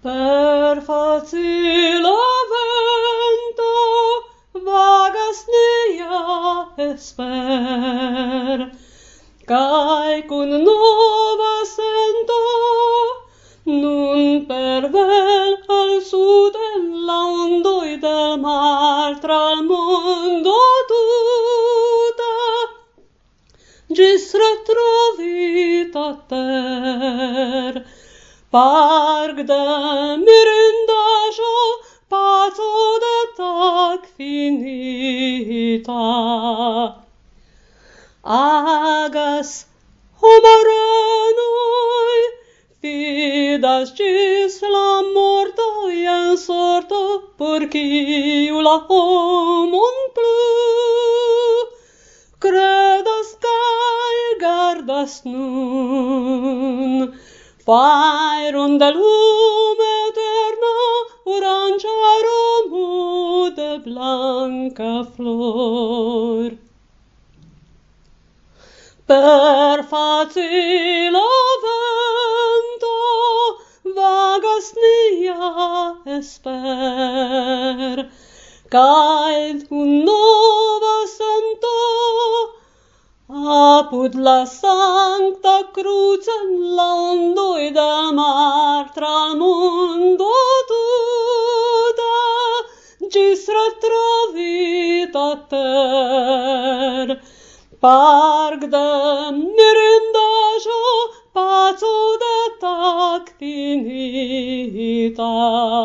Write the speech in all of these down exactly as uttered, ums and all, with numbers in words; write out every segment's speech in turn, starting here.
Per facile vento vagas nia esper, cae cun nova sento nun per vel al suden la ondoi del mar tra il mondo tuta gis retrovita ter. Parc de mirindajo, paco de tac finita. Agas homarenoi, fidas gis la morto en sorto, porciu la homon plu. Credas cae gardas nun, Fairum de lume eterna, orangiarum de blanca flor. Per facile vento vagas nia esper, cae un nova sento apud la sancta crucem la ondoi del mar tra il mondo tuta gis retrovita ter. Parc de mirindajo, paco de tac finita.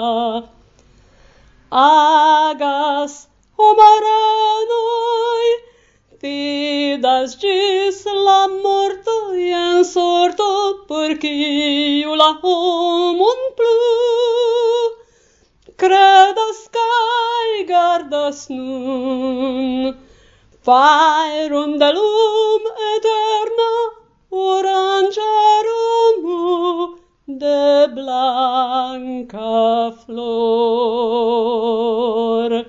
Agas homarenoi, fidas gis la morto en sorto, porciu la homon plu. Credas cae gardas nun, Fairum de lum eterna, orangiarum de blanca flor.